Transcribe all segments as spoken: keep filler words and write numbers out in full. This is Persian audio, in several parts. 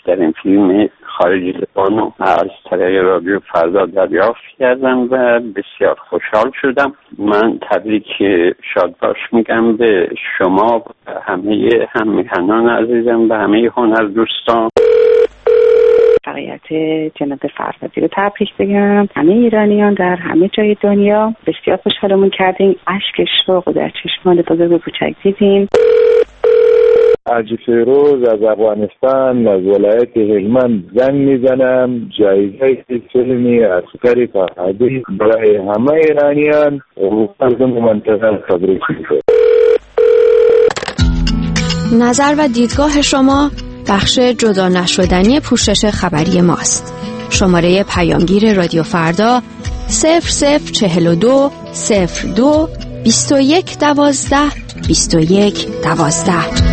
بهترین فیلم خارجی زبان از طریق رادیو فردا دریافت کردم و بسیار خوشحال شدم. من تبریک شادباش میگم به شما و همه هممیهنان عزیزم و همه هنر دوستان. فقیت جناب فرهادی رو تبریک بگم. همه ایرانیان در همه جای دنیا بسیار خوشحالمون کردیم. اشک شوق در چشمان بزرگ و کوچک دیدیم. حاجی فیروز از افغانستان از ولایت هلمند زنگ میزنم. جایزه فیلمی عسکری فرهادی برای همه ایرانیان و مردم منطقه تبریک میگم. نظر و دیدگاه شما بخش جدا نشدنی پوشش خبری ماست. شماره پیامگیر رادیو فردا صفر صفر چهل و دو صفر دو بیست و یک دوازده بیست و یک دوازده.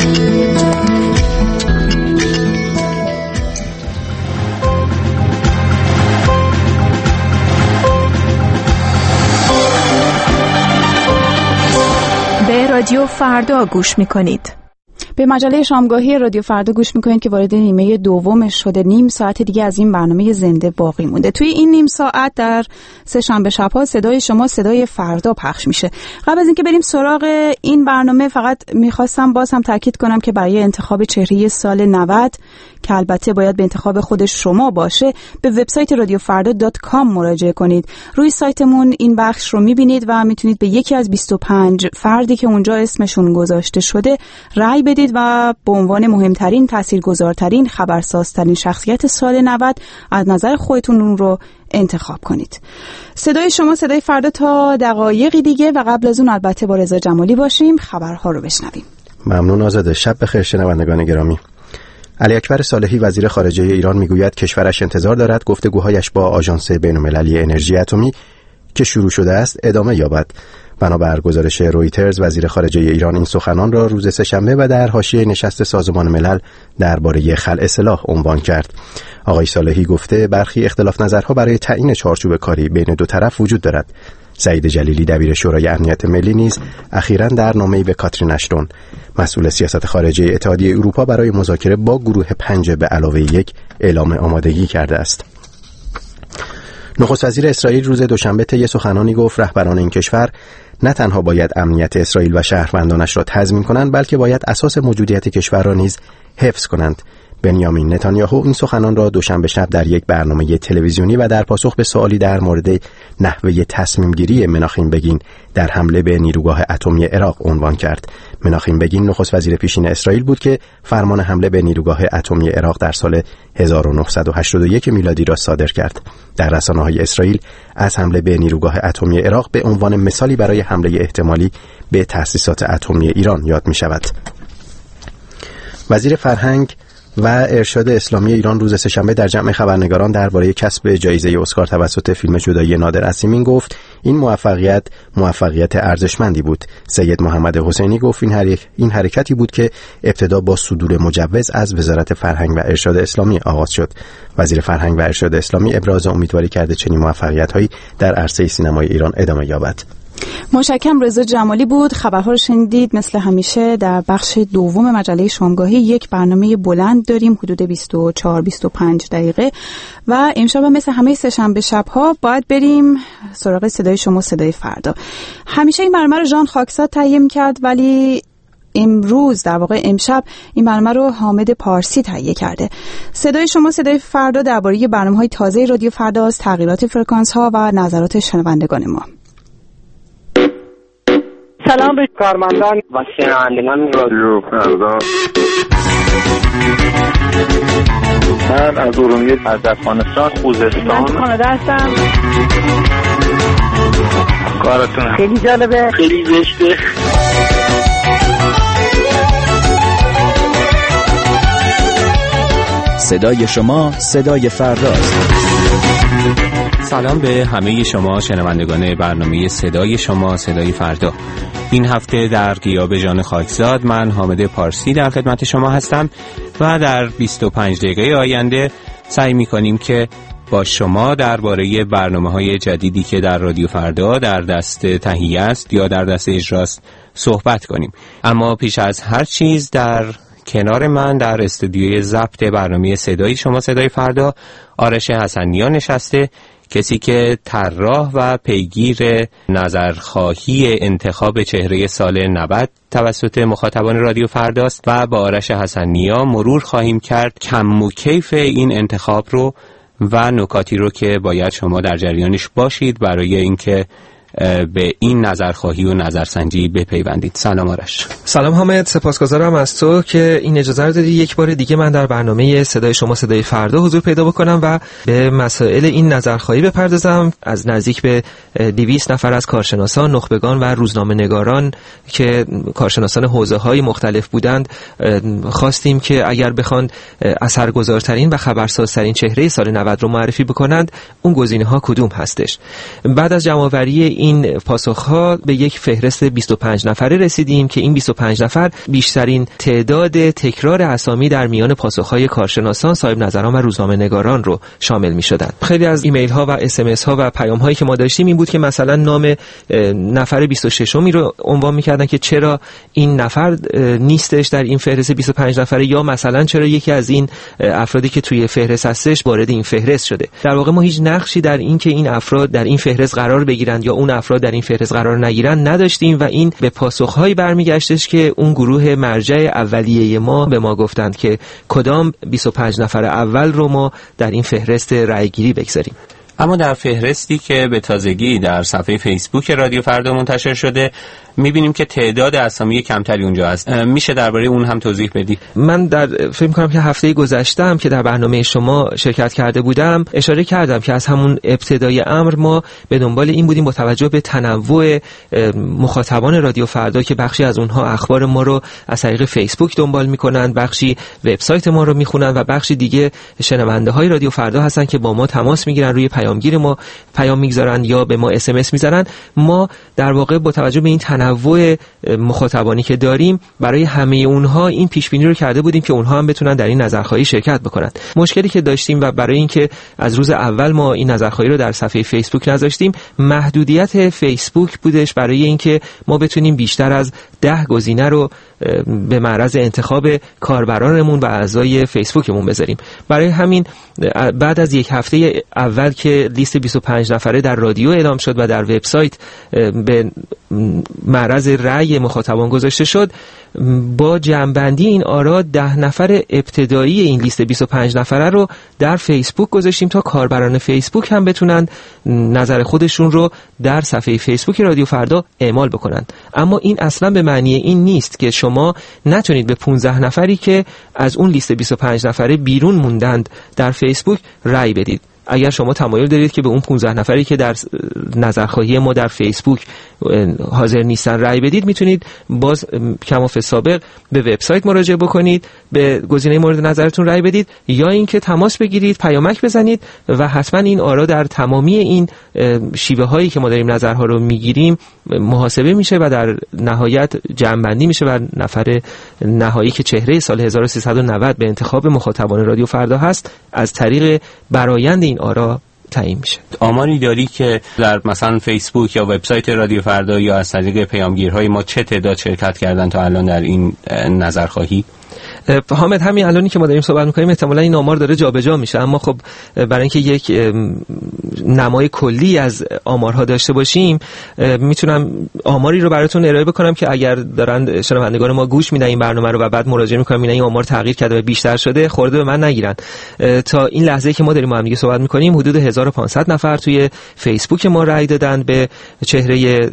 به رادیو فردا گوش میکنید. به مجله شامگاهی رادیو فردا گوش میکنید که وارد نیمه دومش شده. نیم ساعت دیگه از این برنامه زنده باقی مونده. توی این نیم ساعت در سه شنبه شب‌ها صدای شما صدای فردا پخش میشه. قبل از اینکه بریم سراغ این برنامه فقط میخواستم باز هم تاکید کنم که برای انتخاب چهره سال نود که البته باید به انتخاب خود شما باشه به وبسایت رادیو فردا دات کام مراجعه کنید. روی سایتمون این بخش رو میبینید و میتونید به یکی از بیست و پنج فردی که اونجا اسمشون گذاشته شده رأی بدید و به عنوان مهمترین، تاثیرگذارترین، خبرسازترین شخصیت سال نود از نظر خودتون اون رو انتخاب کنید. صدای شما صدای فردا تا دقایقی دیگه و قبل از اون البته با رضا جمالی باشیم خبرها رو بشنویم. ممنون آزاده. شب بخیر شنوندگان گرامی. علی اکبر صالحی وزیر خارجه ایران میگوید کشورش انتظار دارد گفتگوهایش با آژانس بین‌المللی انرژی اتمی که شروع شده است ادامه یابد. بنابر گزارش رویترز وزیر خارجه ایران این سخنان را روز سه‌شنبه و در حاشیه نشست سازمان ملل درباره خلع سلاح عنوان کرد. آقای صالحی گفته برخی اختلاف نظرها برای تعیین چارچوب کاری بین دو طرف وجود دارد. سعید جلیلی دبیر شورای امنیت ملی نیز اخیراً در نامه‌ای به کاترین اشتون مسئول سیاست خارجه اتحادیه اروپا برای مذاکره با گروه پنج به علاوه یک اعلام آمادگی کرده است. نخست وزیر اسرائیل روز دوشنبه طی سخنانی گفت رهبران این کشور نه تنها باید امنیت اسرائیل و شهروندانش را تضمین کنند بلکه باید اساس موجودیت کشور را نیز حفظ کنند. بنیامین نتانیاهو این سخنان را دوشنبه شب در یک برنامه تلویزیونی و در پاسخ به سوالی در مورد نحوه تصمیم گیری مناخیم بگین در حمله به نیروگاه اتمی عراق عنوان کرد. مناخیم بگین نخست وزیر پیشین اسرائیل بود که فرمان حمله به نیروگاه اتمی عراق در سال هزار و نهصد و هشتاد و یک میلادی را صادر کرد. در رسانه‌های اسرائیل از حمله به نیروگاه اتمی عراق به عنوان مثالی برای حمله احتمالی به تأسیسات اتمی ایران یاد می‌شود. وزیر فرهنگ و ارشاد اسلامی ایران روز سه‌شنبه در جمع خبرنگاران درباره کسب جایزه اسکار توسط فیلم جدایی نادر اسیمین گفت این موفقیت موفقیت ارزشمندی بود. سید محمد حسینی گفت این, حرک... این حرکتی بود که ابتدا با صدور مجوز از وزارت فرهنگ و ارشاد اسلامی آغاز شد. وزیر فرهنگ و ارشاد اسلامی ابراز امیدواری کرده چنین موفقیت‌هایی در عرصه سینمای ایران ادامه یابد. متشکرم. رضا جمالی بود. خبرها رو شنیدید. مثل همیشه در بخش دوم مجله شامگاهی یک برنامه بلند داریم حدود بیست و چهار بیست و پنج دقیقه و امشب مثل همه سه شنبه شب‌ها باید بریم سراغ صدای شما صدای فردا. همیشه این برنامه رو ژان خاکساد تهیه می‌کرد ولی امروز در واقع امشب این برنامه رو حامد پارسی تهیه کرده. صدای شما صدای فردا درباره برنامه‌های تازه رادیو فردا است، تغییرات فرکانس‌ها و نظرات شنوندگان ما. سلام به کارمندان و شنوندگان رادیو فردا. من از ارومیه از افغانستان خوزستان من کانادا هستم. کارتون خیلی جالبه، خیلی زشته. صدای شما صدای فرداست. سلام به همه شما شنوندگان برنامه صدای شما صدای فردا. این هفته در غیاب ژان خاکزاد من حامد پارسی در خدمت شما هستم و در بیست و پنج دقیقه آینده سعی می‌کنیم که با شما درباره برنامه‌های جدیدی که در رادیو فردا در دست تهیه است یا در دست اجراست صحبت کنیم. اما پیش از هر چیز در کنار من در استودیوی ضبط برنامه صدای شما صدای فردا آرش حسنیان نشسته، کسی که طراح و پیگیر نظرخواهی انتخاب چهره سال نود توسط مخاطبان رادیو فرداست و با آرش حسنیا مرور خواهیم کرد کم و کیف این انتخاب رو و نکاتی رو که باید شما در جریانش باشید برای اینکه به این نظرخواهی و نظرسنجی بپیوندید. سلام آرش. سلام حامد، سپاسگزارم از تو که این اجازه رو دادی یک بار دیگه من در برنامه صدای شما صدای فردا حضور پیدا بکنم و به مسائل این نظرخواهی بپردازم. از نزدیک به دویست نفر از کارشناسان، نخبگان و روزنامه‌نگاران که کارشناسان حوزه‌های مختلف بودند خواستیم که اگر بخوان اثرگذارترین و خبرسازترین چهره سال نود رو معرفی بکنند اون گزینه‌ها کدوم هستش. بعد از جمع‌آوری این پاسخ‌ها به یک فهرست بیست و پنج نفره رسیدیم که این بیست و پنج نفر بیشترین تعداد تکرار اسامی در میان پاسخ‌های کارشناسان، صاحب نظران و روزنامه‌نگاران رو شامل می‌شدند. خیلی از ایمیل‌ها و اس ام اس‌ها و پیام‌هایی که ما داشتیم این بود که مثلا نام نفر بیست و ششمی رو عنوان می‌کردن که چرا این نفر نیستش در این فهرست بیست و پنج نفره، یا مثلا چرا یکی از این افرادی که توی فهرست هستش وارد این فهرست شده. در واقع ما هیچ نقشی در این که این افراد در این فهرست قرار بگیرند یا اون افراد در این فهرست قرار نگیرن نداشتیم و این به پاسخ‌هایی برمیگشتش که اون گروه مرجع اولیه ما به ما گفتند که کدام بیست و پنج نفر اول رو ما در این فهرست رأی‌گیری بگذاریم. اما در فهرستی که به تازگی در صفحه فیسبوک رادیو فردا منتشر شده می‌بینیم که تعداد اسامی کمتری اونجا هست. میشه درباره اون هم توضیح بدی؟ من در فکر می‌کنم که هفته گذشته هم که در برنامه شما شرکت کرده بودم اشاره کردم که از همون ابتدای امر ما به دنبال این بودیم با توجه به تنوع مخاطبان رادیو فردا که بخشی از اونها اخبار ما رو از طریق فیسبوک دنبال می‌کنند، بخشی وبسایت ما رو می‌خونن و بخشی دیگه شنونده‌های رادیو فردا هستن که با ما تماس می‌گیرن، روی پیامگیر ما پیام می‌گذارن یا به ما اس ام اس می‌زنن. ما در واقع با توجه به این تنوع مخاطبانی که داریم برای همه اونها این پیش بینی رو کرده بودیم که اونها هم بتونن در این نظرخواهی شرکت بکنن. مشکلی که داشتیم و برای اینکه از روز اول ما این نظرخواهی رو در صفحه فیسبوک نذاشتیم، محدودیت فیسبوک بودش برای اینکه ما بتونیم بیشتر از ده گزینه رو به معرض انتخاب کاربرانمون و اعضای فیسبوکمون بذاریم. برای همین بعد از یک هفته اول که لیست بیست و پنج نفره در رادیو اعلام شد و در وبسایت به معرض رأی مخاطبان گذاشته شد، با جمع‌بندی این آرا ده نفر ابتدایی این لیست بیست و پنج نفره رو در فیسبوک گذاشتیم تا کاربران فیسبوک هم بتونن نظر خودشون رو در صفحه فیسبوک رادیو فردا اعمال بکنن. اما این اصلا به معنی این نیست که شما نتونید به پانزده نفری که از اون لیست بیست و پنج نفره بیرون موندند در فیسبوک رأی بدید. اگر شما تمایل دارید که به اون پانزده نفری که در نظرخواهی ما در فیسبوک حاضر نیستن رأی بدید، میتونید باز کما فی سابق به وبسایت مراجعه بکنید، به گزینه مورد نظرتون رأی بدید، یا اینکه تماس بگیرید، پیامک بزنید و حتما این آرا در تمامی این شیوه هایی که ما داریم نظرها رو میگیریم محاسبه میشه و در نهایت جمع‌بندی میشه و نفر نهایی که چهره سال هزار و سیصد و نود به انتخاب مخاطبان رادیو فردا هست از طریق برآیند این آرا تعیین میشه. آماری داری که در مثلا فیسبوک یا وبسایت رادیو فردا یا از طریق پیامگیرهای ما چه تعداد شرکت کردن تا الان در این نظرخواهی؟ حامد، همین الانی که ما داریم صحبت می‌کنیم احتمالاً این آمار داره جابجا میشه، اما خب برای اینکه یک نمای کلی از آمارها داشته باشیم میتونم آماری رو براتون ارائه بکنم که اگر دارن شنوندگان ما گوش میدن این برنامه رو و بعد مراجعه می‌کنن میبینن این آمار تغییر کرده و بیشتر شده، خورده به من نگیرن. تا این لحظه که ما داریم با هم دیگه صحبت می‌کنیم حدود هزار و پانصد نفر توی فیسبوک ما رأی دادن به چهره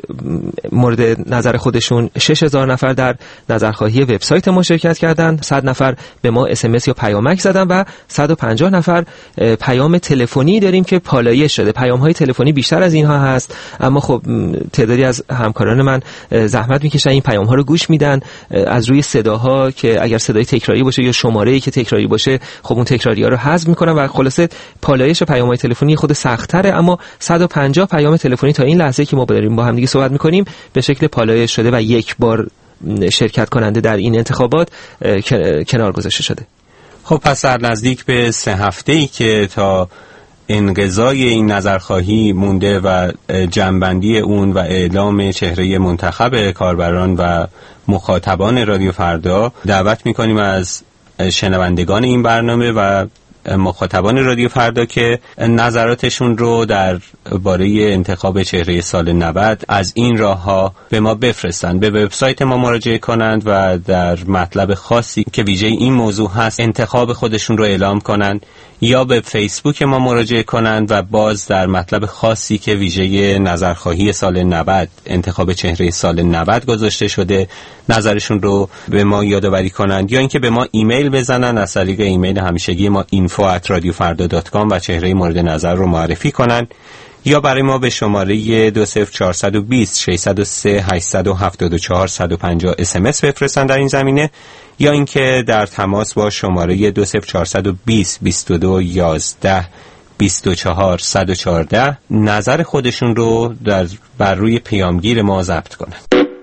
مورد نظر خودشون، شش هزار نفر در نظرخواهی وبسایت ما شرکت کردن، صد نفر به ما اس ام اس یا پیامک زدن و صد و پنجاه نفر پیام تلفنی داریم که پالایش شده. پیام‌های تلفنی بیشتر از اینها هست، اما خب تعدادی از همکاران من زحمت میکشن این پیام‌ها رو گوش میدن از روی صداها که اگر صدای تکراری باشه یا شماره‌ای که تکراری باشه خب اون تکراری‌ها رو حذف میکنن و خلاصه پالایش پیام‌های تلفنی خود سخت‌تره، اما صد و پنجاه پیام تلفنی تا این لحظه که ما داریم با هم دیگه صحبت میکنیم به شکل پالایش شده و یک بار شرکت کننده در این انتخابات کنار گذاشته شده. خب پس در نزدیک به سه هفته‌ای که تا انقضای این نظرخواهی مونده و جمع‌بندی اون و اعلام چهره منتخب کاربران و مخاطبان رادیو فردا. دعوت می‌کنیم از شنوندگان این برنامه و مخاطبان رادیو فردا که نظراتشون رو در باره انتخاب چهره سال نود از این راه‌ها به ما بفرستند. به وبسایت ما مراجعه کنند و در مطلب خاصی که ویژه این موضوع هست انتخاب خودشون رو اعلام کنند، یا به فیسبوک ما مراجعه کنند و باز در مطلب خاصی که ویژه نظرخواهی سال نود، انتخاب چهره سال نود گذاشته شده، نظرشون رو به ما یادآوری کنند، یا اینکه به ما ایمیل بزنن از طریق ایمیل همیشگی ما اینفو ات رادیو فردا دات کام و چهره مورد نظر رو معرفی کنند، یا برای ما به شماره دو صفر چهار دو صفر شش صفر سه هشت هفت چهار صفر پنج صفر اس ام اس بفرستن در این زمینه، یا اینکه در تماس با شماره دو صفر چهار دو صفر بیست و دو یازده بیست و چهار صد و چهارده نظر خودشون رو در بر روی پیامگیر ما ضبط کنند.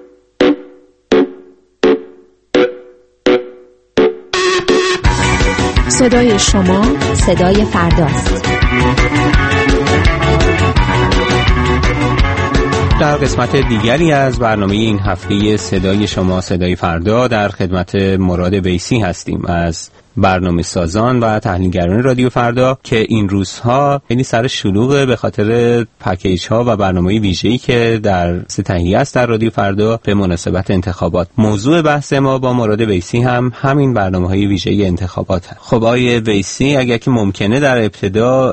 صدای شما صدای فرداست. در قسمت دیگری از برنامه این هفته صدای شما صدای فردا در خدمت مراد ویسی هستیم از برنامه سازان و تحلیلگران رادیو فردا که این روزها خیلی سر شلوغه به خاطر پکیج ها و برنامه ویژه‌ای که در تهیه است در رادیو فردا به مناسبت انتخابات. موضوع بحث ما با مراد ویسی هم همین برنامه‌های ویژه انتخابات هست. خب آقای ویسی، اگر که ممکنه در ابتدا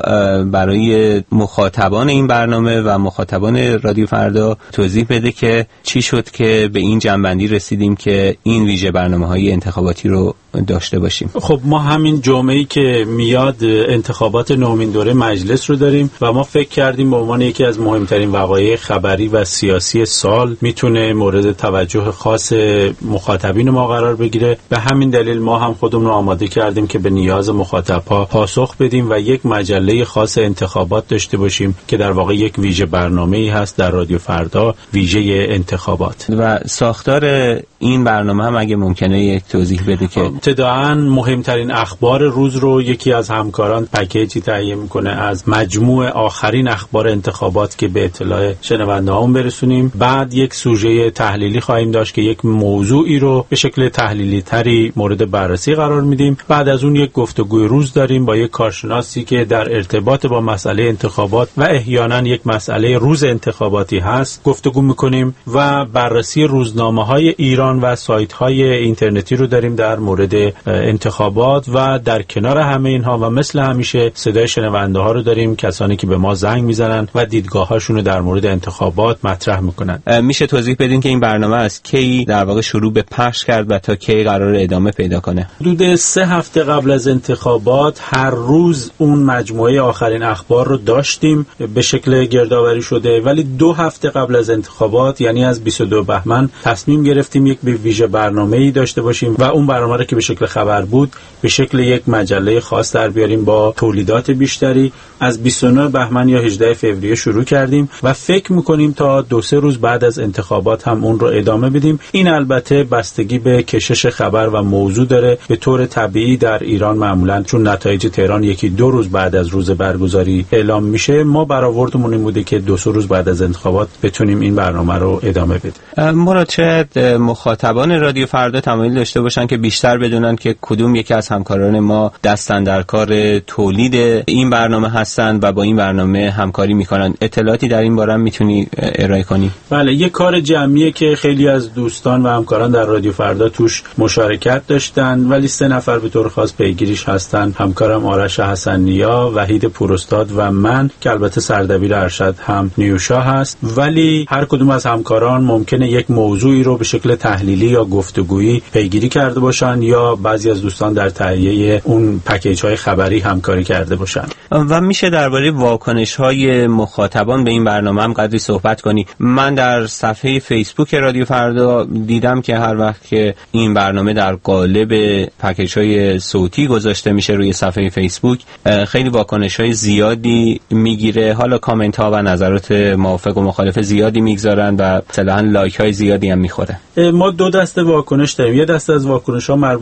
برای مخاطبان این برنامه و مخاطبان رادیو فردا توضیح بده که چی شد که به این جنبندی رسیدیم که این ویژه برنامه‌های انتخاباتی رو داشته باشیم. خب ما همین جمعه‌ای که میاد انتخابات نومین دوره مجلس رو داریم و ما فکر کردیم به عنوان یکی از مهمترین وقایع خبری و سیاسی سال میتونه مورد توجه خاص مخاطبین ما قرار بگیره. به همین دلیل ما هم خودمون رو آماده کردیم که به نیاز مخاطب‌ها پاسخ بدیم و یک مجله خاص انتخابات داشته باشیم که در واقع یک ویژه برنامه‌ای هست در رادیو فردا، ویژه انتخابات. و ساختار این برنامه هم اگه ممکنه یک توضیح بده که ابتداً مهمترین اخبار روز رو یکی از همکاران پکیجی تهیه میکنه از مجموع آخرین اخبار انتخابات که به اطلاع شنونده‌هامون برسونیم. بعد یک سوژه تحلیلی خواهیم داشت که یک موضوعی رو به شکل تحلیلی تری مورد بررسی قرار میدیم. بعد از اون یک گفتگوی روز داریم با یک کارشناسی که در ارتباط با مسئله انتخابات و احیانا یک مسئله روز انتخاباتی هست گفتگو میکنیم و بررسی روزنامه‌های ایران و سایت‌های اینترنتی رو داریم در مورد انتخابات و در کنار همه اینها و مثل همیشه صدای شنونده ها رو داریم، کسانی که به ما زنگ میزنن و دیدگاه‌هاشون رو در مورد انتخابات مطرح میکنن. میشه توضیح بدین که این برنامه از کی در واقع شروع به پخش کرد و تا کی قرار ادامه پیدا کنه؟ حدود سه هفته قبل از انتخابات هر روز اون مجموعه آخرین اخبار رو داشتیم به شکل گردآوری شده، ولی دو هفته قبل از انتخابات یعنی از بیست و دو بهمن تصمیم گرفتیم یک ویژه برنامه‌ای داشته باشیم و اون برنامه رو که به شکل خبر بود به شکل یک مجله خاص در بیاریم با تولیدات بیشتری. از بیست و نه بهمن یا هجدهم فوریه شروع کردیم و فکر میکنیم تا دو سه روز بعد از انتخابات هم اون رو ادامه بدیم. این البته بستگی به کشش خبر و موضوع داره. به طور طبیعی در ایران معمولا چون نتایج تهران یکی دو روز بعد از روز برگزاری اعلام میشه، ما برآوردمون این بوده که دو سه روز بعد از انتخابات بتونیم این برنامه رو ادامه بدیم. مراد، شاید مخاطبان رادیو فردا تمایل داشته باشن که بیشتر بدونن که کدوم یکی از همکاران ما دستن در کار تولید این برنامه هستن و با این برنامه همکاری میکنن. اطلاعاتی در این باره میتونی ارائه کنی؟ بله، یک کار جمعیه که خیلی از دوستان و همکاران در رادیو فردا توش مشارکت داشتن، ولی سه نفر به طور خاص پیگیریش هستن. همکارم آرش حسن‌نیا، وحید پوراستاد و من که البته سردبیر ارشد هم نیوشا هست. ولی هر کدوم از همکاران ممکنه یک موضوعی رو به شکل تحلیلی یا گفتگویی پیگیری کرده باشن یا بعضی از دوستان در تهیه اون پکیج‌های خبری همکاری کرده باشن. و میشه درباره واکنش‌های مخاطبان به این برنامه هم قدری صحبت کنی؟ من در صفحه فیسبوک رادیو فردا دیدم که هر وقت که این برنامه در قالب پکیج‌های صوتی گذاشته میشه روی صفحه فیسبوک خیلی واکنش‌های زیادی میگیره. حالا کامنت‌ها و نظرات موافق و مخالف زیادی میگذارن و اصطلاحاً لایک‌های زیادی هم میخوره. ما دو دسته واکنش داریم. یه دسته از واکنش‌ها مربوط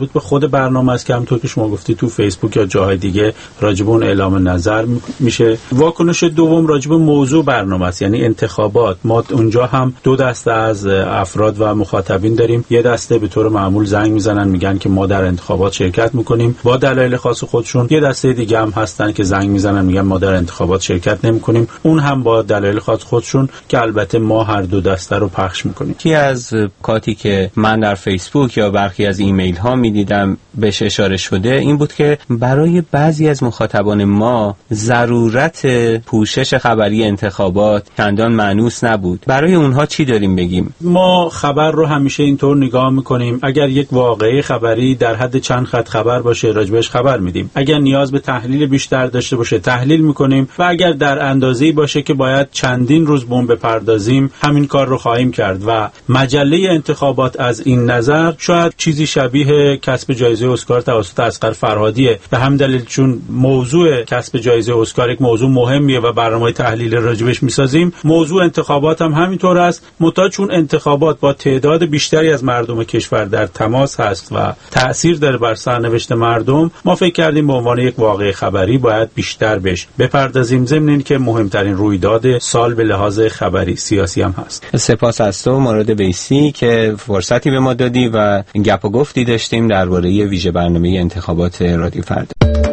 مربوط به خود برنامه است که همونطور که شما گفتی تو فیسبوک یا جاهای دیگه راجب اون اعلام نظر میشه. واکنش دوم راجب موضوع برنامه است، یعنی انتخابات. ما اونجا هم دو دسته از افراد و مخاطبین داریم. یه دسته به طور معمول زنگ میزنن میگن که ما در انتخابات شرکت میکنیم با دلایل خاص خودشون. یه دسته دیگه هم هستن که زنگ میزنن میگن ما در انتخابات شرکت نمیکنیم، اون هم با دلایل خاص خودشون، که البته ما هر دو دسته رو پخش میکنیم. یکی از کاتی که من در فیسبوک یا برخی از ایمیل ها میدیدم بهش اشاره شده این بود که برای بعضی از مخاطبان ما ضرورت پوشش خبری انتخابات چندان مانوس نبود. برای اونها چی داریم بگیم؟ ما خبر رو همیشه اینطور نگاه میکنیم، اگر یک واقعه خبری در حد چند خط خبر باشه راجبش خبر میدیم، اگر نیاز به تحلیل بیشتر داشته باشه تحلیل میکنیم، و اگر در اندازه‌ای باشه که باید چندین روز به اون بپردازیم همین کار رو خواهیم کرد. و مجله انتخابات از این نظر شاید چیزی شبیه کسب جایزه اسکار توسط اصغر فرهادیه، به همین دلیل چون موضوع کسب جایزه اسکار یک موضوع مهمیه و برنامه تحلیل راجبش میسازیم، موضوع انتخابات هم همینطور است. متا چون انتخابات با تعداد بیشتری از مردم کشور در تماس هست و تأثیر داره بر سرنوشت مردم، ما فکر کردیم به عنوان یک واقعه خبری باید بیشتر بهش بپردازیم، ضمن اینکه مهمترین رویداد سال به لحاظ خبری سیاسی هم هست. سپاس از تو مراد بیسی که فرصتی به ما دادی و گپ و گفتی داشتیم درباره ویژه برنامه انتخابات رادیو فردا.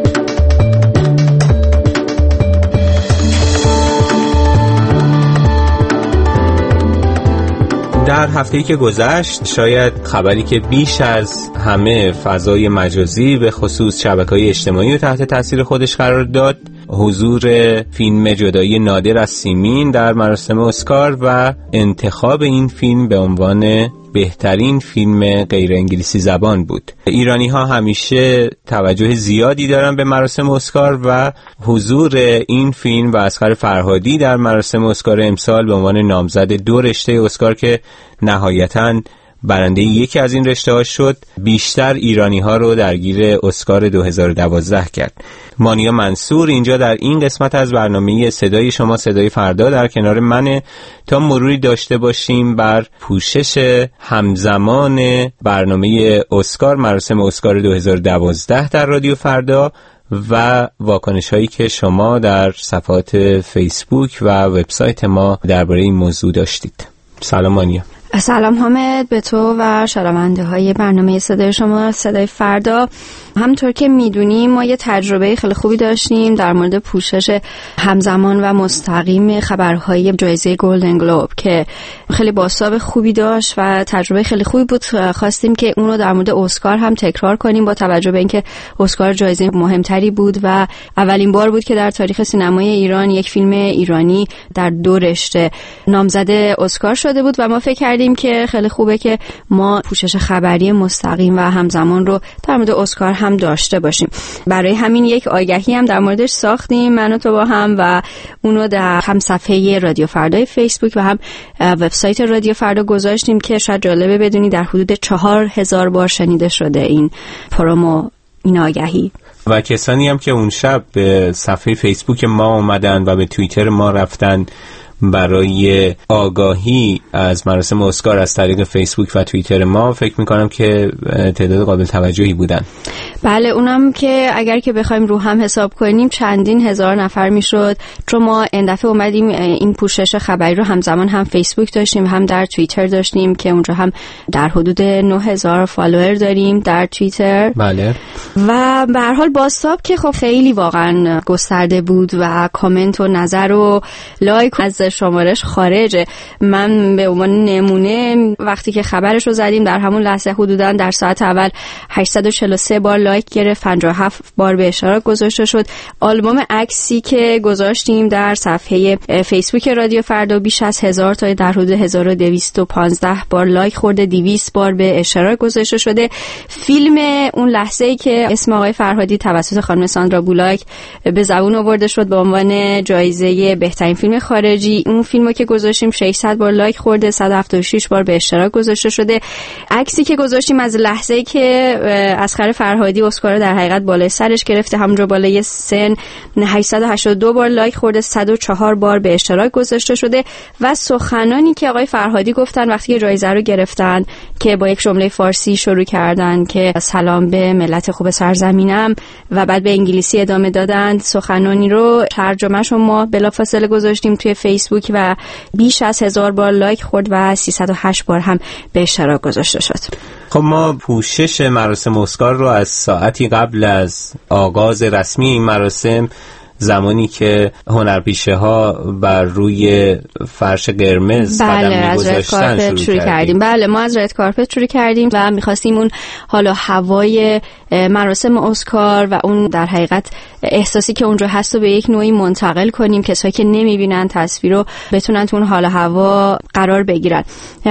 در هفته‌ای که گذشت شاید خبری که بیش از همه فضای مجازی به خصوص شبکه‌های اجتماعی رو تحت تاثیر خودش قرار داد، حضور فیلم جدایی نادر از سیمین در مراسم اسکار و انتخاب این فیلم به عنوان بهترین فیلم غیر انگلیسی زبان بود. ایرانی ها همیشه توجه زیادی دارن به مراسم اسکار و حضور این فیلم و اصغر فرهادی در مراسم اسکار امسال به عنوان نامزد دو رشته اسکار که نهایتاً برنده یکی از این رشته ها شد، بیشتر ایرانی ها رو درگیر اسکار دو هزار و دوازده کرد. مانیا منصور اینجا در این قسمت از برنامه صدای شما صدای فردا در کنار منه تا مروری داشته باشیم بر پوشش همزمان برنامه اسکار، مراسم اسکار دو هزار و دوازده در رادیو فردا و واکنش هایی که شما در صفحات فیسبوک و وبسایت ما درباره این موضوع داشتید. سلام مانیا. سلام حامد به تو و شنونده های برنامه صدای شما صدای فردا. همونطور که میدونیم ما یه تجربه خیلی خوبی داشتیم در مورد پوشش همزمان و مستقیم خبرهای جایزه گلدن گلوب که خیلی بازتاب خوبی داشت و تجربه خیلی خوبی بود. خواستیم که اون رو در مورد اسکار هم تکرار کنیم با توجه به اینکه اسکار جایزه مهمتری بود و اولین بار بود که در تاریخ سینمای ایران یک فیلم ایرانی در دو رشته نامزد اسکار شده بود و ما فکر کردیم که خیلی خوبه که ما پوشش خبری مستقیم و همزمان رو در مورد اسکار هم داشته باشیم. برای همین یک آگهی هم در موردش ساختیم من و تو با هم و اونو در هم صفحه رادیو فردای فیسبوک و هم وبسایت رادیو فردا گذاشتیم که شاید جالبه بدونی در حدود چهار هزار بار شنیده شده این پرومو، این آگهی. و کسانی هم که اون شب به صفحه فیسبوک ما اومدن و به توییتر ما رفتن برای آگاهی از مراسم اسکار از طریق فیسبوک و توییتر ما، فکر میکنم که تعداد قابل توجهی بودن. بله، اونم که اگر که بخوایم رو هم حساب کنیم چندین هزار نفر میشد، چون ما این دفعه اومدیم این پوشش خبری رو همزمان هم فیسبوک داشتیم هم در توییتر داشتیم که اونجا هم در حدود نه هزار فالوور داریم در توییتر. بله. و به هر حال بازتاب که خب خیلی واقعا گسترده بود و کامنت و نظر و لایک از شمارش خارجه. من به عنوان نمونه وقتی که خبرش رو زدیم در همون لحظه حدوداً در ساعت اول هشتصد و چهل و سه بار لایک گرفت، پنجاه و هفت بار به اشتراک گذاشته شد. آلبوم عکسی که گذاشتیم در صفحه فیسبوک رادیو فردا بیش از هزار تا در حدود هزار و دویست و پانزده بار لایک خورده، دویست بار به اشتراک گذاشته شده. فیلم اون لحظه‌ای که اسم آقای فرهادی توسط خانم ساندرا بولاک به زبون آورده شد به عنوان جایزه بهترین فیلم خارجی، ولی اون فیلمو که گذاشتیم ششصد بار لایک خورده، صد و هفتاد و شش بار به اشتراک گذاشته شده. عکسی که گذاشتیم از لحظه‌ای که اصغر فرهادی اسکار در حقیقت بالای سرش گرفته، همونجا بالای سن، هشتصد و هشتاد و دو بار لایک خورده، صد و چهار بار به اشتراک گذاشته شده. و سخنانی که آقای فرهادی گفتن وقتی که جایزه رو گرفتن که با یک جمله فارسی شروع کردن که سلام به ملت خوب سرزمینم و بعد به انگلیسی ادامه دادن، سخنانی رو ترجمه‌شو ما بلافاصله گذاشتیم توی فیسبوک و بیش از هزار بار لایک خورد و سیصد و هشت بار هم به اشتراک گذاشته شد. خب ما پوشش مراسم اسکار رو از ساعتی قبل از آغاز رسمی این مراسم، زمانی که هنرپیشه ها بر روی فرش قرمز بله قدم می‌گذاشتن شروع, شروع کردیم. کردیم بله ما از رد کارپت شروع کردیم و می‌خواستیم اون حالا هوای مراسم اسکار و اون در حقیقت احساسی که اونجا هست رو به یک نوعی منتقل کنیم، کسایی که نمی‌بینن تصویر رو بتونن تو اون حال هوا قرار بگیرن.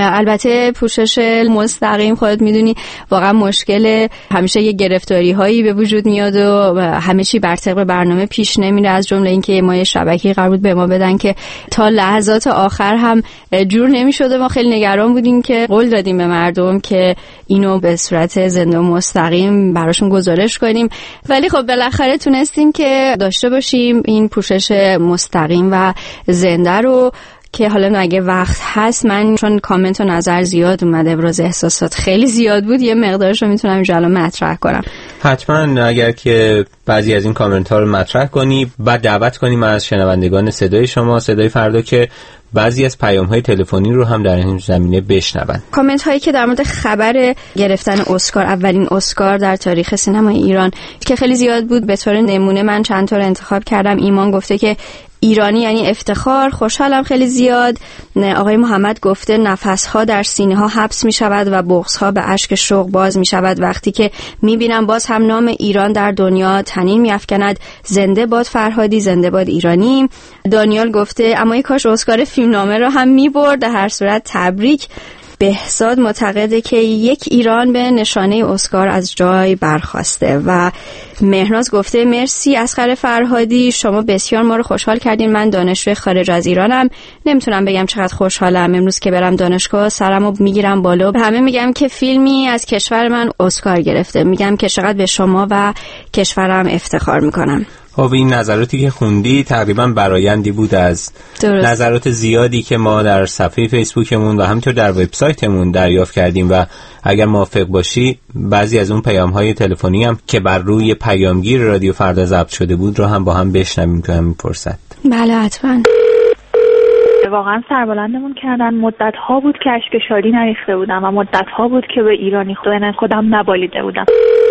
البته پوشش مستقیم خودت میدونی واقعا مشکل، همیشه یه گرفتاری هایی به وجود میاد و همه چی بر طبق برنامه پیش نمیره، از جمله اینکه ما یه شبکه‌ای قرار بود به ما بدن که تا لحظات آخر هم جور نمی‌شد. ما خیلی نگران بودیم که قول دادیم به مردم که اینو به صورت زنده و مستقیم براشون گزارش کنیم، ولی خب بالاخره تونستیم که داشته باشیم این پوشش مستقیم و زنده رو که حالا اگه وقت هست من چون کامنت و نظر زیاد اومده، ابراز احساسات خیلی زیاد بود، یه مقدارش رو میتونم اینجا مطرح کنم. حتما اگر که بعضی از این کامنت ها رو مطرح کنی، بعد دعوت کنیم از شنوندگان صدای شما صدای فردا که بعضی از پیام های تلفنی رو هم در این زمینه بشنون. کامنت هایی که در مورد خبر گرفتن اسکار، اولین اسکار در تاریخ سینمای ایران که خیلی زیاد بود، به طور نمونه من چند تا رو انتخاب کردم. ایمان گفته که ایرانی یعنی افتخار، خوشحالم خیلی زیاد. آقای محمد گفته نفس‌ها در سینه‌ها حبس می‌شود و بغض‌ها به اشک شوق باز می‌شود وقتی که می‌بینم باز هم نام ایران در دنیا طنین می‌افکند. زنده باد فرهادی، زنده باد ایرانی. دانیال گفته اما ای کاش اسکار فیلمنامه رو هم می‌برد. در هر صورت تبریک. بهزاد معتقده که یک ایران به نشانه اسکار از جای برخاسته. و مهناز گفته مرسی اصغر فرهادی، شما بسیار ما رو خوشحال کردین. من دانشجوی خارج از ایرانم، نمیتونم بگم چقدر خوشحالم. امروز که برم دانشگاه سرمو میگیرم بالا، به همه میگم که فیلمی از کشور من اسکار گرفته، میگم که چقدر به شما و کشورم افتخار میکنم. خب این نظراتی که خوندی تقریبا برآیندی بود از درست. نظرات زیادی که ما در صفحه فیسبوکمون و همینطور در وبسایتمون دریافت کردیم و اگر موافق باشی بعضی از اون پیام‌های تلفنی هم که بر روی پیامگیر رادیو فردا ضبط شده بود رو هم با هم بشنویم تو همین فرصت. بله حتما. واقعا سربلندمون کردن. مدت ها بود که اشک شادی نریخته بودم و مدت ها بود که به ایرانی خودم نبالیده بودم.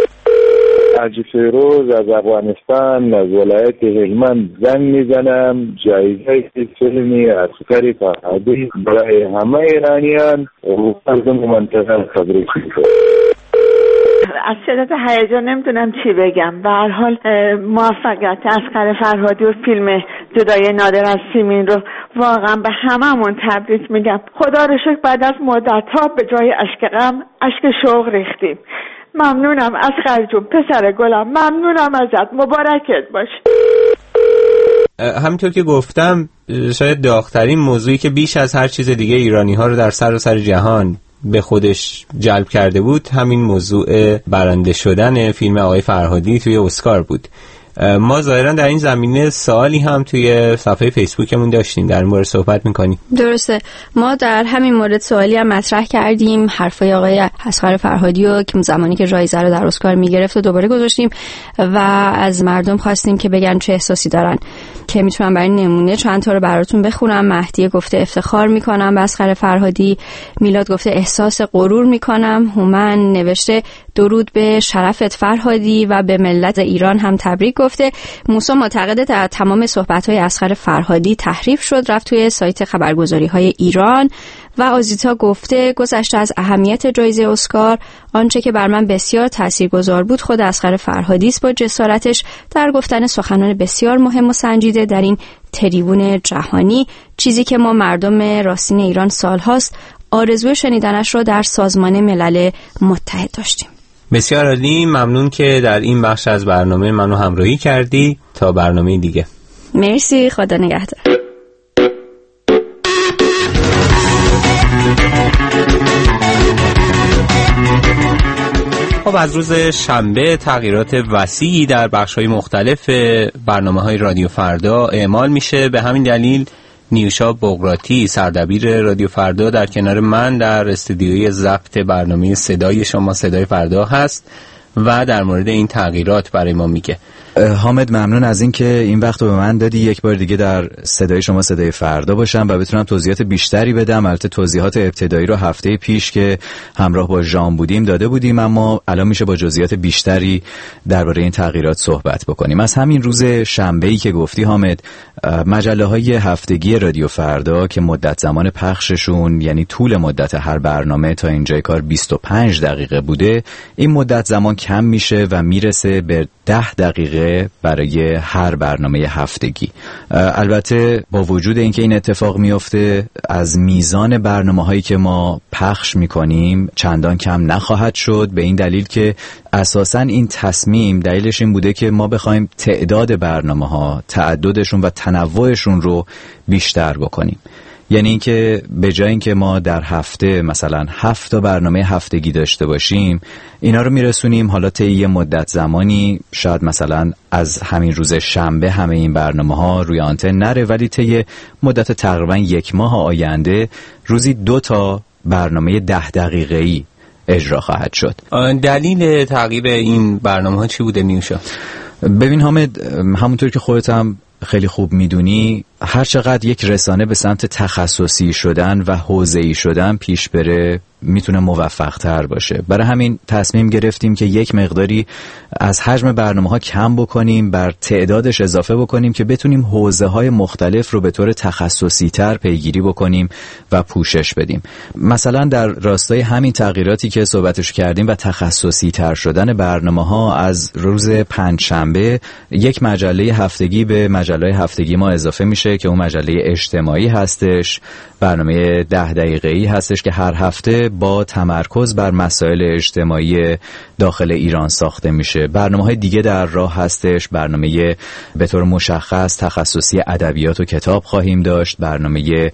حاجی فیروز از افغانستان از ولایت هلمند زنگ میزنم. جایزه فیلمی اصغر فرهادی برای همه ایرانیان و مردم منطقه تبریک میگم. از شدت هیجان نمیدونم چی بگم. به هر حال موفقیت اصغر فرهادی و فیلم جدای نادر از سیمین رو واقعا به هممون تبریک میگم. خدا رو شکر بعد از مدت ها به جای اشک غم اشک شوق ریختیم. ممنونم اصغر جون، پسر گلم، ممنونم ازت، مبارکت باش. همینطور که گفتم شاید داغ‌ترین موضوعی که بیش از هر چیز دیگه ایرانی ها رو در سراسر جهان به خودش جلب کرده بود همین موضوع برنده شدن فیلم آقای فرهادی توی اسکار بود. ما ظاهرا در این زمینه سوالی هم توی صفحه فیسبوکمون داشتیم، در این مورد صحبت می‌کنیم. درسته، ما در همین مورد سوالی هم مطرح کردیم، حرفای آقای اصغر فرهادی رو که زمانی که جایزه رو در اسکار می‌گرفت و دوباره گذاشتیم و از مردم خواستیم که بگن چه احساسی دارن، که میتونم برای نمونه چند تا رو براتون بخونم. مهدی گفته افتخار می‌کنم به اصغر فرهادی. میلاد گفته احساس غرور می‌کنم. هومن نوشته درود به شرفت فرهادی و به ملت ایران هم تبریک گفته. موسی معتقده در تمام صحبت‌های اصغر فرهادی تحریف شد، رفت توی سایت خبرگزاری‌های ایران. و آزیتا گفته گذشته از اهمیت جایزه اسکار، آنچه که بر من بسیار تاثیرگذار بود خود اصغر فرهادی است با جسارتش در گفتن سخنان بسیار مهم و سنجیده در این تریبون جهانی، چیزی که ما مردم راستین ایران سالهاست آرزوی شنیدنش را در سازمان ملل متحد داشتیم. بسیار عالی، ممنون که در این بخش از برنامه منو همراهی کردی. تا برنامه دیگه. مرسی، خدا نگهدار. خب از روز شنبه تغییرات وسیعی در بخش‌های مختلف برنامه‌های رادیو فردا اعمال میشه. به همین دلیل نیوشا بغراتی سردبیر رادیو فردا در کنار من در استودیوی ضبط برنامه صدای شما صدای فردا هست و در مورد این تغییرات برای ما میگه. حامد ممنون از این که این وقت رو به من دادی یک بار دیگه در صدای شما صدای فردا باشم و بتونم توضیحات بیشتری بدم. البته توضیحات ابتدایی رو هفته پیش که همراه با ژان بودیم داده بودیم، اما الان میشه با جزئیات بیشتری درباره این تغییرات صحبت بکنیم. از همین روز شنبه‌ای که گفتی حامد، مجله‌های هفتگی رادیو فردا که مدت زمان پخششون یعنی طول مدت هر برنامه تا اینجای کار بیست و پنج دقیقه بوده، این مدت زمان کم میشه و میرسه به ده دقیقه برای هر برنامه هفتگی. البته با وجود اینکه این اتفاق میفته، از میزان برنامه‌هایی که ما پخش میکنیم چندان کم نخواهد شد، به این دلیل که اساساً این تصمیم دلیلش این بوده که ما بخوایم تعداد برنامه‌ها، تعددشون و تنوعشون رو بیشتر بکنیم. یعنی اینکه به جای اینکه ما در هفته مثلا هفت تا برنامه هفتگی داشته باشیم، اینا رو میرسونیم حالا طی یه مدت زمانی، شاید مثلا از همین روز شنبه همه این برنامه‌ها روی آنتن نره، ولی طی مدت تقریبا یک ماه آینده روزی دو تا برنامه ده دقیقه‌ای اجرا خواهد شد. دلیل تغییر این برنامه‌ها چی بوده نیوشا؟ ببین حامد، همونطور که خودت هم خیلی خوب میدونی، هر چقدر یک رسانه به سمت تخصصی شدن و حوزه‌ای شدن پیش بره میتونه موفق تر باشه. برای همین تصمیم گرفتیم که یک مقداری از حجم برنامه ها کم بکنیم، بر تعدادش اضافه بکنیم که بتونیم حوزه های مختلف رو به طور تخصصی تر پیگیری بکنیم و پوشش بدیم. مثلا در راستای همین تغییراتی که صحبتش کردیم و تخصصی تر شدن برنامه ها، از روز پنجشنبه یک مجله هفتگی به مجله هفتگی ما اضافه میشه که اون مجله اجتماعی هستش. برنامه ده دقیقه‌ای هستش که هر هفته با تمرکز بر مسائل اجتماعی داخل ایران ساخته میشه. برنامه‌های دیگه در راه هستش. برنامه به طور مشخص تخصصی ادبیات و کتاب خواهیم داشت، برنامه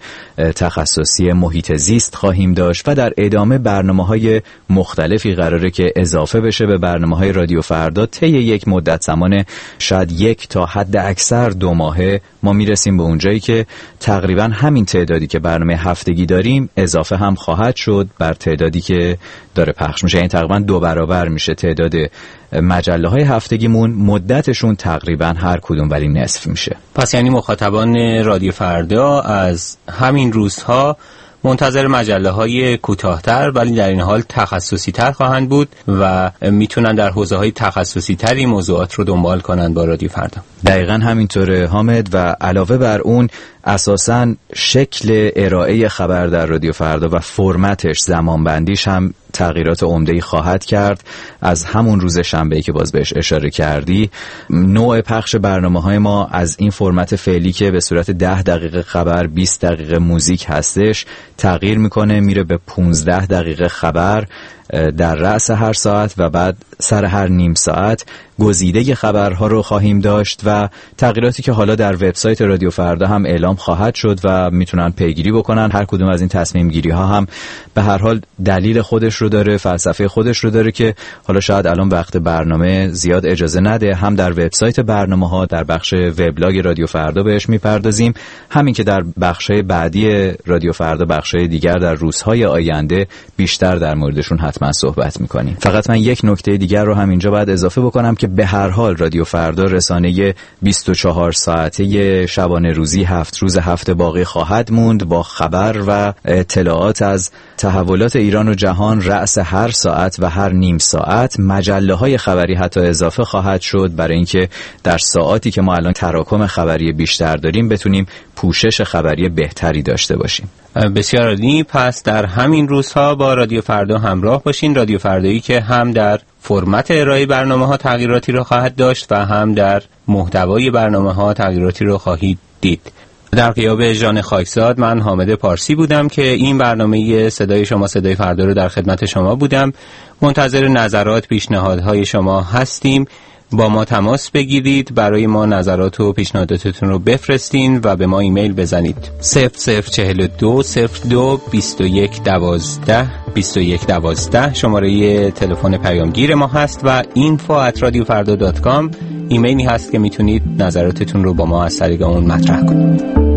تخصصی محیط زیست خواهیم داشت و در ادامه برنامه‌های مختلفی قراره که اضافه بشه به برنامه‌های رادیو فردا. طی یک مدت زمان شاید یک تا حد اکثر دو ماهه ما میرسیم به اونجایی که تقریبا همین تعدادی که برنامه هفتگی داریم اضافه هم خواهد شد بر تعدادی که داره پخش میشه. این تقریبا دو برابر میشه تعداد مجله های هفتگیمون، مدتشون تقریبا هر کدوم ولی نصف میشه. پس یعنی مخاطبان رادیو فردا از همین روزها منتظر مجله های کوتاه‌تر ولی در این حال تخصصی تر خواهند بود و میتونن در حوزه های تخصصی تری موضوعات رو دنبال کنن با رادیو فردا. دقیقاً همینطوره حامد، و علاوه بر اون اساساً شکل ارائه خبر در رادیو فردا و فرمتش، زمانبندیش هم تغییرات عمده‌ای خواهد کرد. از همون روز شنبه‌ای که باز بهش اشاره کردی، نوع پخش برنامه‌های ما از این فرمت فعلی که به صورت ده دقیقه خبر، بیست دقیقه موزیک هستش تغییر میکنه، میره به پانزده دقیقه خبر در رأس هر ساعت و بعد سر هر نیم ساعت گزیده خبرها رو خواهیم داشت و تغییراتی که حالا در وبسایت رادیو فردا هم اعلام خواهد شد و میتونن پیگیری بکنن. هر کدوم از این تصمیم گیری ها هم به هر حال دلیل خودش رو داره، فلسفه خودش رو داره که حالا شاید الان وقت برنامه زیاد اجازه نده. هم در وبسایت برنامه ها در بخش وبلاگ رادیو فردا بهش میپردازیم، همین که در بخش بعدی رادیو فردا، بخش دیگر در روزهای آینده بیشتر در موردشون حتما صحبت میکنیم. فقط من یک نکته دیگر رو هم اینجا باید اضافه بکنم که به هر حال رادیو فردا رسانه بیست و چهار ساعته شبانه روزی هفت روز هفته باقی خواهد موند با خبر و اطلاعات از تحولات ایران و جهان رأس هر ساعت و هر نیم ساعت. مجله های خبری حتی اضافه خواهد شد برای اینکه در ساعاتی که ما الان تراکم خبری بیشتر داریم بتونیم پوشش خبری بهتری داشته باشیم. بسیار عالی. پس در همین روزها با رادیو فردا همراه باشین. رادیو فردایی که هم در فرمت ارائه برنامه ها تغییراتی رو خواهد داشت و هم در محتوای برنامه ها تغییراتی رو خواهید دید. در غیاب ژان خاکزاد، من حامد پارسی بودم که این برنامه صدای شما صدای فردا رو در خدمت شما بودم. منتظر نظرات، پیشنهادهای شما هستیم. با ما تماس بگیرید، برای ما نظرات و پیشنهاداتتون رو بفرستین و به ما ایمیل بزنید. صفر صفر چهل و دو صفر دو بیست و یک دوازده بیست و یک دوازده شماره تلفن پیامگیر ما هست و اینفو ات رادیو فردا دات کام ایمیلی هست که میتونید نظراتتون رو با ما از طریق اون مطرح کنید.